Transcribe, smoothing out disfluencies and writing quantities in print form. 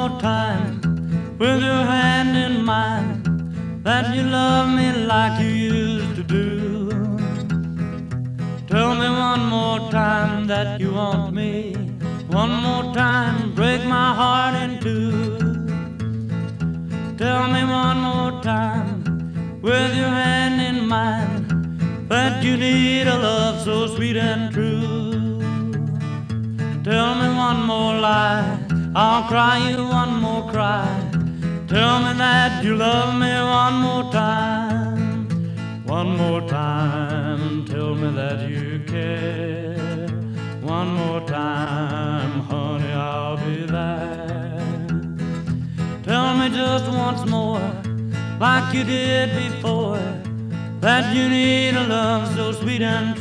more time with your hand in mine, that you love me like you used to do. Tell me one more time that you want me. One more time, break my heart in two. Tell me one more time, with your hand in mine, that you need a love so sweet and true. Tell me one more lie, I'll cry you one more cry. Tell me that you love me one more time. One more time, tell me that you care. One more time, honey, I'll be there. Tell me just once more, like you did before, that you need a love so sweet and